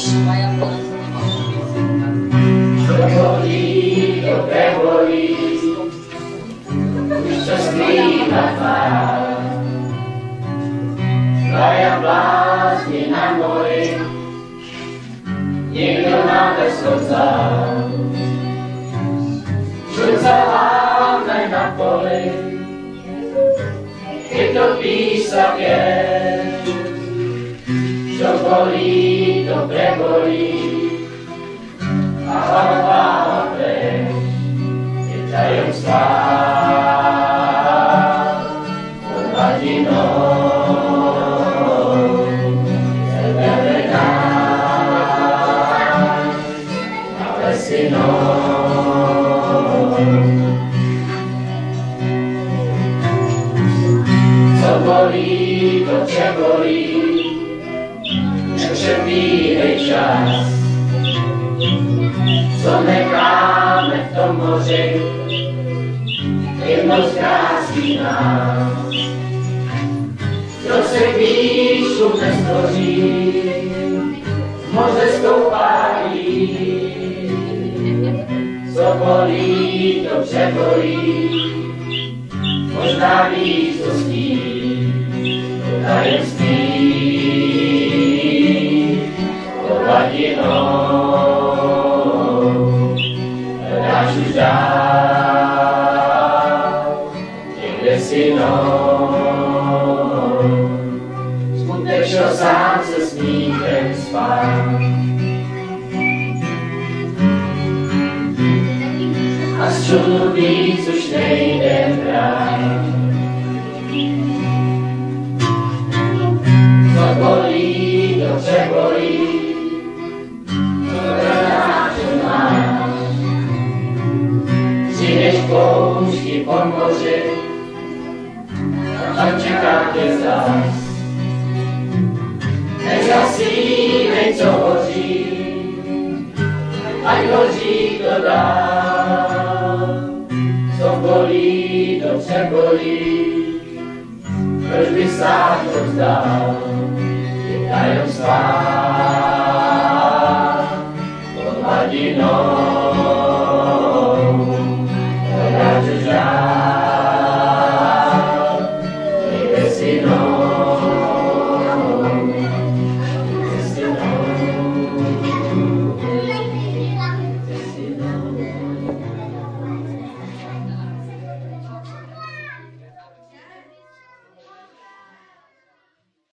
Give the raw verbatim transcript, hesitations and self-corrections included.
To bolí, dobre bolí, čo skrýva tvár. Dvaja blázni na mori, niekto má bez slza. Žlca hlavne na poli, keď to písa pies. Čo bolí, to prebolí, a hlava preč je tajomstvá. Pod hladinou zeberná a lesinou. Co bolí, to prebolí, nepřebíhej čas. Co necháme v tom moři, jednou zkrásí nás. Kdo se k výšku nestvoří, moře stoupání. Co bolí, to přebolí, možná víc to sní, to tajemství pod hladinou. Hledáš už dál, někde si mnou. Smutek šel sám se smíchem spát. A z čudu víc už nejde brát. Co bolí, to přebolí, to hledáš od nás. Přijdeš poušti po moři, a čeká tě zas. Nezasínej, co hoří, ať hoří to dál. Co bolí, to přebolí, proč by sám to vzdál, je tajemstvá.